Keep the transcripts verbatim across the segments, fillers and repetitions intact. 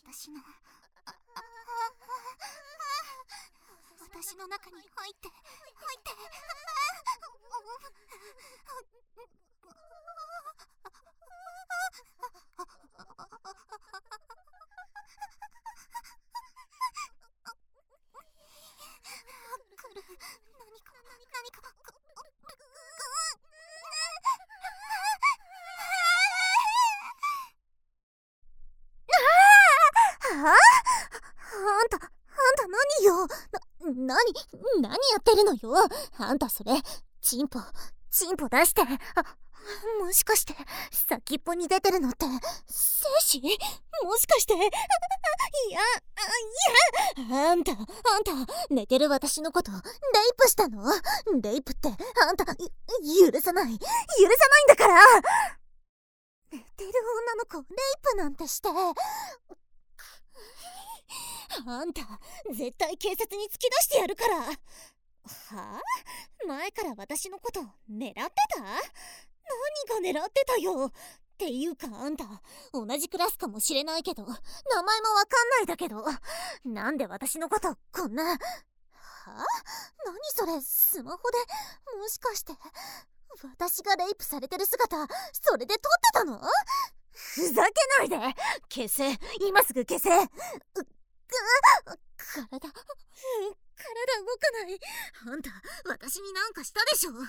私の私の中に入って入って来る。何か何かああんた、あんた何よ。な、なに、何やってるのよ。あんたそれ、チンポ、チンポ出して。あ、もしかして、先っぽに出てるのって、精子？もしかして。いや、いや、あんた、あんた、寝てる私のこと、レイプしたの？レイプって、あんた、許さない、許さないんだから。寝てる女の子、レイプなんてして。あんた、絶対警察に突き出してやるから。はあ？前から私のこと狙ってた？何が狙ってたよ。っていうかあんた、同じクラスかもしれないけど、名前もわかんないだけど、なんで私のことこんな。はあ？何それ、スマホで、もしかして、私がレイプされてる姿、それで撮ってたの？ふざけないで。消せ、今すぐ消せ。う体、体動かない。あんた、私になんかしたでしょ。は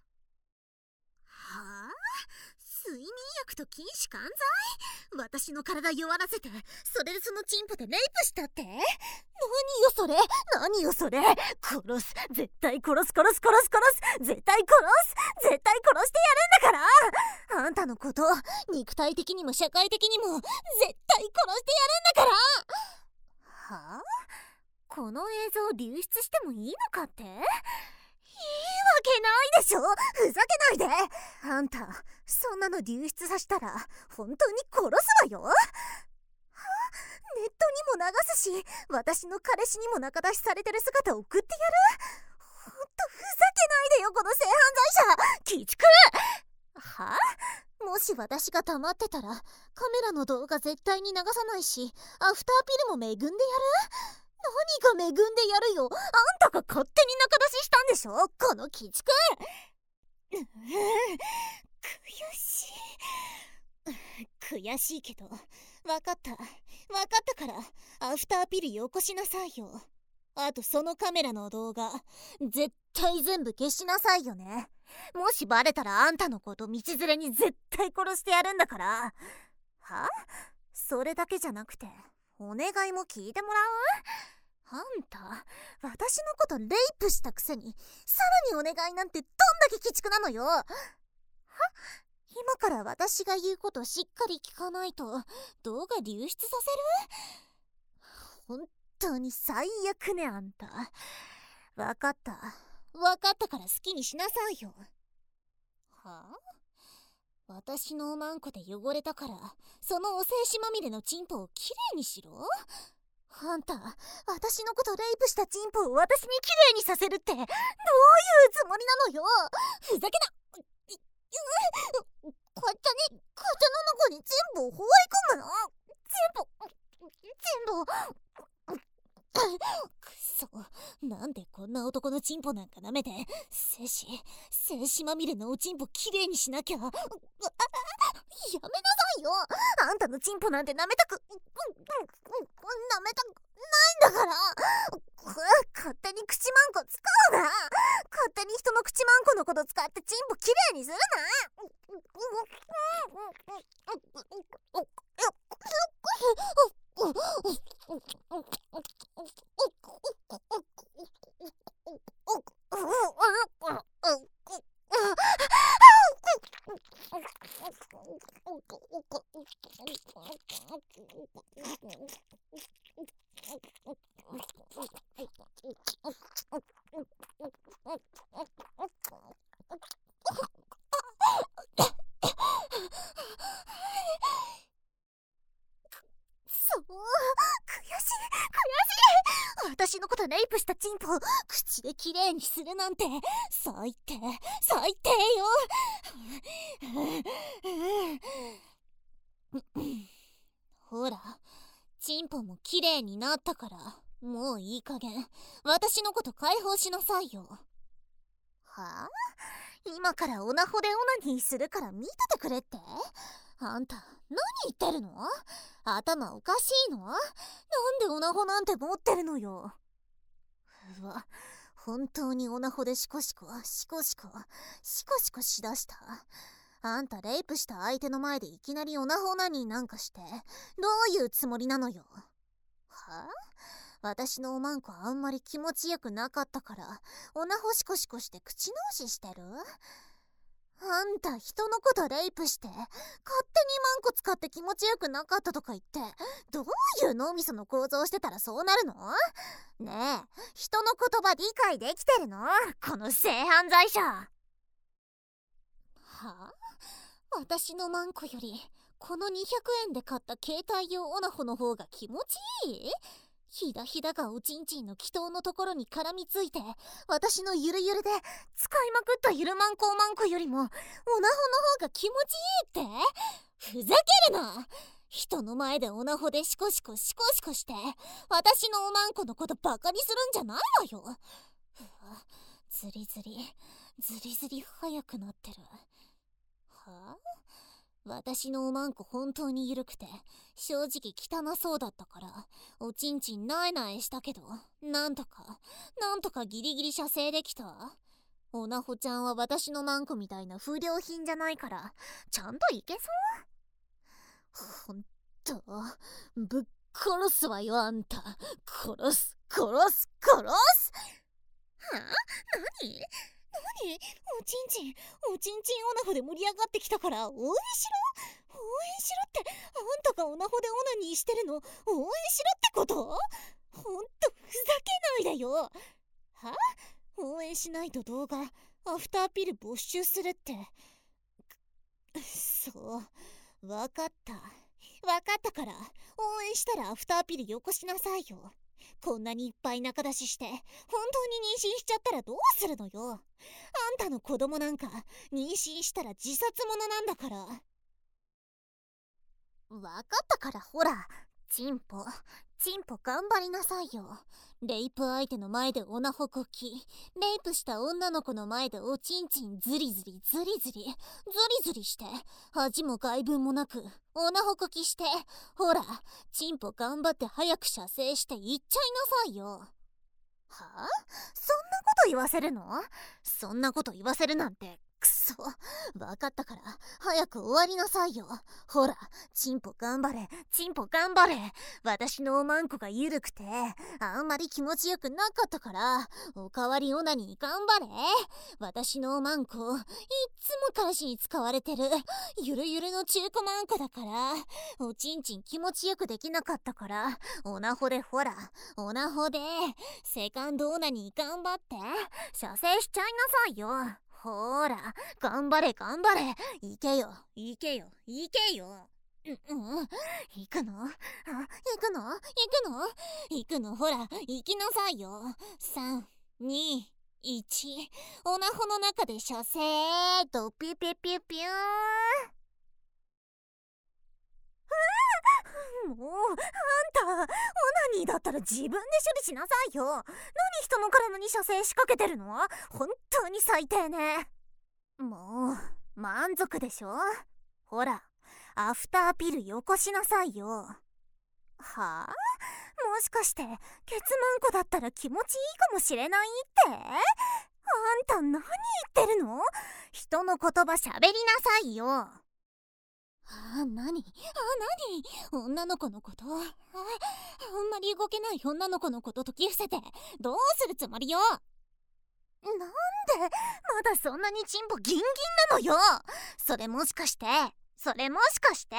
あ？睡眠薬と筋弛緩剤？私の体弱らせて、それでそのチンポでレイプしたって？何よそれ、何よそれ。殺す、絶対殺す殺す殺す殺す、絶対殺す、絶対殺してやるんだから。あんたのこと、肉体的にも社会的にも絶対殺してやるんだから。はあ？この映像流出してもいいのかって？いいわけないでしょ。ふざけないで。あんた、そんなの流出させたら本当に殺すわよ。はあ？ネットにも流すし、私の彼氏にも仲出しされてる姿を送ってやる。ほんとふざけないでよ、この性犯罪者。鬼畜。はあ？もし私が溜まってたらカメラの動画絶対に流さないし、アフターピルも恵んでやる。何が恵んでやるよ。あんたが勝手に仲出ししたんでしょ、この鬼畜。うう悔しい。悔しいけど分かった分かったから、アフターピルよこしなさいよ。あとそのカメラの動画絶対全部消しなさいよね。もしバレたらあんたのこと道連れに絶対殺してやるんだから。は？それだけじゃなくてお願いも聞いてもらう？あんた、私のことレイプしたくせにさらにお願いなんてどんだけ鬼畜なのよ。は？今から私が言うことしっかり聞かないと動画流出させる？本当に最悪ね、あんた。わかったわかったから好きにしなさいよ。はあ？私のおまんこで汚れたからそのお精子まみれのチンポをきれいにしろ？あんた、私のことレイプしたチンポを私にきれいにさせるってどういうつもりなのよ。ふざけな。こっちゃに、こっちゃの中にチンポを放り込むの？チンポ、チンポくそ、なんでこんな男のチンポなんか舐めて精子、精子まみれのおチンポきれいにしなきゃ。やめなさいよ。あんたのチンポなんて舐めたく舐めたくないんだから。勝手に口マンコ使うな。勝手に人の口マンコのこと使ってチンポきれいにするな。そう、悔しい悔しい。私のことレイプしたチンポを口できれいにするなんて最低最低よ。ほら、 チンポも綺麗になったから、もういい加減私のこと解放しなさいよ。はあ？今からオナホでオナニーするから見ててくれって？あんた何言ってるの？頭おかしいの？なんでオナホなんて持ってるのよ。うわ、本当にオナホでシコシコシコシコシコシコしだした。あんたレイプした相手の前でいきなりオナホオナニーなんかしてどういうつもりなのよ。はあ？私のおまんこあんまり気持ちよくなかったからオナホシコシコして口直ししてる？あんた人のことレイプして勝手にマンコ使って気持ちよくなかったとか言ってどういう脳みその構造してたらそうなるの？ねえ、人の言葉理解できてるの？この性犯罪者。はあ？私のマンコよりこのにひゃくえんで買った携帯用オナホの方が気持ちいい？ひだひだがおちんちんの気筒のところに絡みついて私のゆるゆるで使いまくったゆるマンコおまんこよりもオナホの方が気持ちいいって？ふざけるな！人の前でオナホでシコシコシコシコして私のおまんこのことバカにするんじゃないわよ。うわ、ズリズリズリズリ速くなってる。はあ？私のおまんこ本当に緩くて正直汚そうだったからおちんちんなえなえしたけどなんとかなんとかギリギリ射精できた。おなほちゃんは私のマンコみたいな不良品じゃないからちゃんといけそう。ほんとぶっ殺すわよあんた。殺す殺す殺す。はあ？何？何？おちんちんおちんちんオナホで盛り上がってきたから応援しろ応援しろってあんたがオナホでオナニーしてるの応援しろってこと？ほんとふざけないでよ。は？応援しないと動画アフターピル没収するって。そうわかったわかったから応援したらアフターピルよこしなさいよ。こんなにいっぱい仲出しして本当に妊娠しちゃったらどうするのよ。あんたの子供なんか妊娠したら自殺者なんだから。わかったからほらチンポチンポ頑張りなさいよ。レイプ相手の前でオナホこきレイプした女の子の前でおちんちんズリズリズリズリズリズリして恥も外聞もなくオナホこきしてほらチンポ頑張って早く射精していっちゃいなさいよ。はあ？そんなこと言わせるの？そんなこと言わせるなんてくそ。わかったから早く終わりなさいよ。ほらチンポ頑張れチンポ頑張れ。私のおまんこがゆるくてあんまり気持ちよくなかったからおかわりオナニー頑張れ。私のおまんこいっつも彼氏に使われてるゆるゆるの中古マンコだからおちんちん気持ちよくできなかったからオナホでほらオナホでセカンドオナニー頑張って射精しちゃいなさいよ。ほーら頑張れ頑張れいけよいけよいけよ。うんうん行くのあ行くの行くの行くのほら行きなさいよ。さんにいちオナホの中で射精とピュピュピュピューン。もうあんたオナニーだったら自分で処理しなさいよ。何人の体に射精仕掛けてるの？本当に最低ね。もう満足でしょ。ほらアフターピルよこしなさいよ。はあ？もしかしてケツマンコだったら気持ちいいかもしれないって？あんた何言ってるの？人の言葉しゃべりなさいよ。あ、なにあ、なに女の子のことあ、あんまり動けない女の子のこと解き伏せてどうするつもりよ。なんでまだそんなにチンポギンギンなのよ。それもしかしてそれもしかして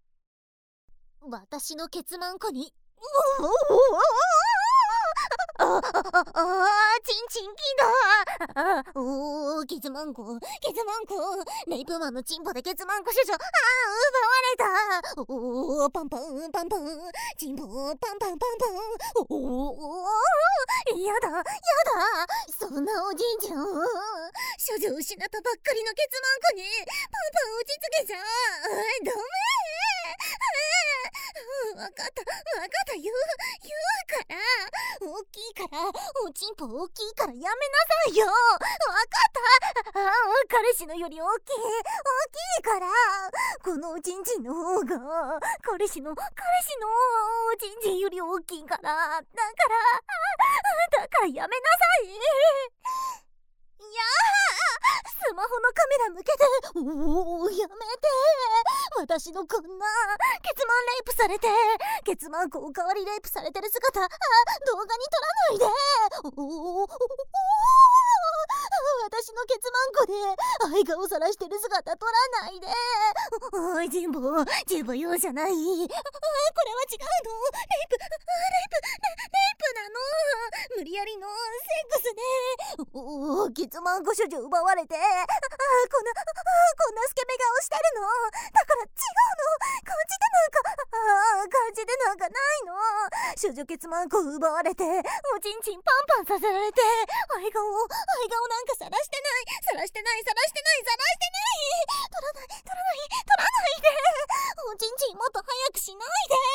私のケツマンコにおおおおあああチンチンキだ。おおケツマンコケツマンコレイプマンのチンポでケツマンコ処女ああ奪われた。おおパンパンパンパンチンポパンパンパンパンおおやだやだそんなおじいちゃん処女を失ったばっかりのケツマンコにパンパン打ちつけちゃダメうん、わかったわかった言う言うから大きいからおちんぽ大きいからやめなさいよ。わかった。ああ彼氏のより大きい大きいからこのおちんちんの方が彼氏の彼氏のおちんちんより大きいからだからだからやめなさい。いやスマホのカメラ向けておおやめて。私のこんなケツマンレイプされてケツマンコおかわりレイプされてる姿あ動画に撮らないで。おお私のケツマンコで愛顔さらしてる姿撮らないで。おいジンボジンボ用じゃない。あこれは違うの。レイプレイプレイプなの。無理やりのセックスでおおケツマンコ処女奪われてあこんなこんなスケベ顔してるの。だから違うの。感じでなんかあ感じでなんかないの。処女ケツマンコ奪われておちんちんパンパンさせられて愛顔愛顔なんかさらしてないさらしてないさらしてないさらしてない取らない取らない取らないで。おちんちんもっと早くしない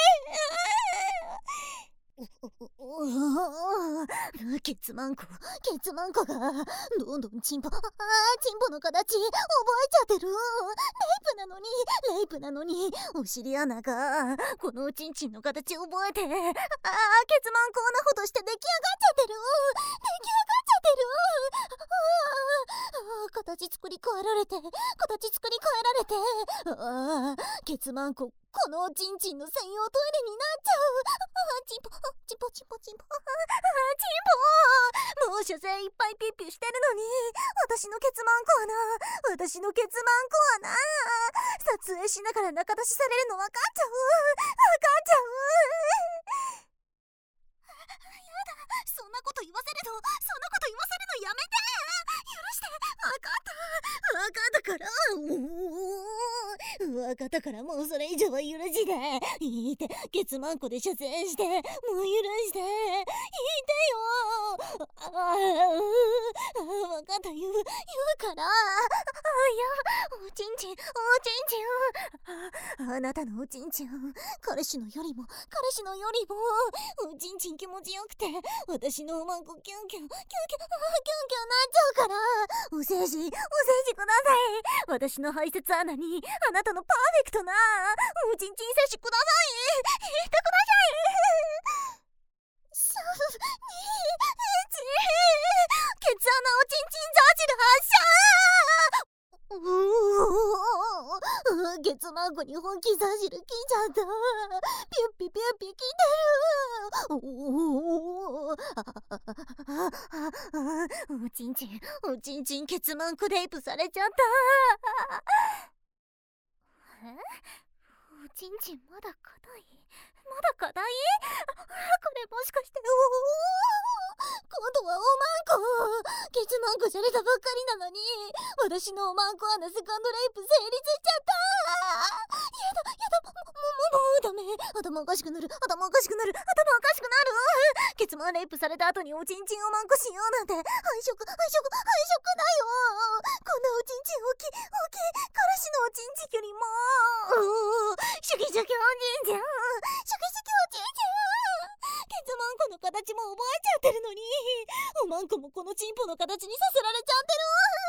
で。ケツマンコケツマンコがどんどんチンポあーチンポの形覚えちゃってる。レイプなのにレイプなのにお尻穴がこのおちんちんの形覚えてあーケツマンコなほどして出来上がっちゃってる出来上がっちゃってる。あー形作り変えられて形作り変えられてあーケツマンコこのおちんちんの専用トイレになっちゃう。あチンポチンポチンポチンポあチンポもう所詮いっぱいピュッピュしてるのに私のケツマンコはな私のケツマンコはな撮影しながら仲出しされるの分かっちゃう分かっちゃう。やだそんなこと言わせるのそんなこと言わせるのやめて許して分かった分かったから分かったからもうそれ以上は許していいってケツマンコで射精してもう許していいてよ。ああ分かった言う言うからあいやおちんちんおちんちんああなたのおちんちん彼氏のよりも彼氏のよりもおちんちん気持ちよくて私のおまんこキュンキュンキュンキュンキュンキュンなっちゃうからお精子お精子ください。私の排泄穴にあなたのパーフェクトなおちんちん精子ください。入れてください。さんにいちケツ穴おちんちんザジル発射。うーケツマンコに本気ザジル来ちゃった。ピュッピピュッピ来てる。おおちんちんおちんちんケツマンコレイプされちゃった。えおちんちんまだ硬いまだ硬いこれもしかしておお今度はおまんこケツマンコじゃれたばっかりなのに私のおまんこ穴セカンドレイプ成立しちゃった。やだやだももももうダメ頭おかしくなる頭おかしくなる頭おかしくなる。ケツマンレイプされた後におちんちんおまんこしようなんて配色配色配色だよ。こんなおちんちん大きい大きい彼氏のおちんちんよりもシュキシュキおちんちんシュキシュキおちんちんケツマンコの形も覚えちゃってるのにおまんこもこのチンポの形にさせられちゃってる。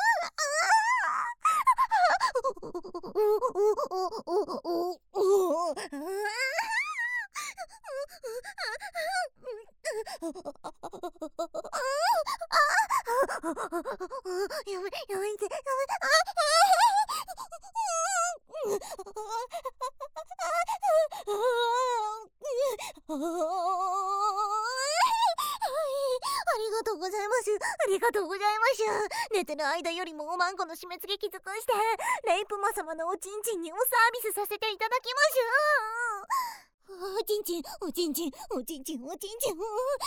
やめやめてやめありがとうございますありがとうございます。寝てる間よりもおまんこの締め付けきつくしてレイプマ様のおちんちんにおサービスさせていただきます。おちんちんおちんちんおちんちんおちんちんおちんち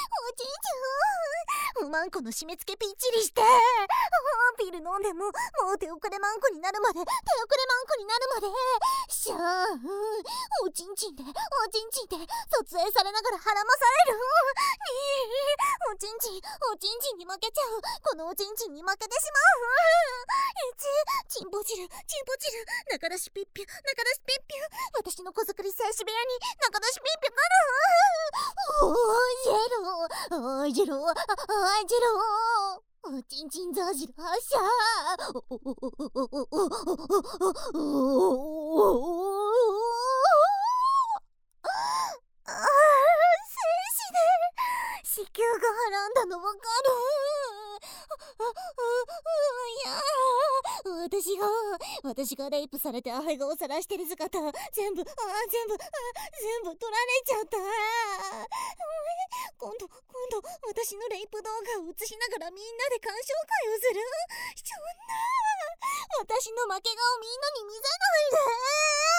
んおまんこの締め付けぴっちりしてピル飲んでももう手遅れまんこになるまで手遅れまんこになるまでシャーおちんちんでおちんちんで撮影されながら孕まされるにおおちんちんおちんちんに負けちゃう。このおちんちんに負けてしまう。えちチンポ汁チンポ汁中出しピッピュ中出しピッピュ。私の子作り静止部屋に中出しピッピュ来る。おージェロおージェロあージェロおちんちんザージル発射。おおおおおおおおおああ、精子で子宮がはらんだのわかる。ああいや私が私がレイプされてアヘ顔さらしてる姿全部あ全部あ全部取られちゃった。今度今度私のレイプ動画を映しながらみんなで鑑賞会をする。そんな私の負け顔みんなに見せないで。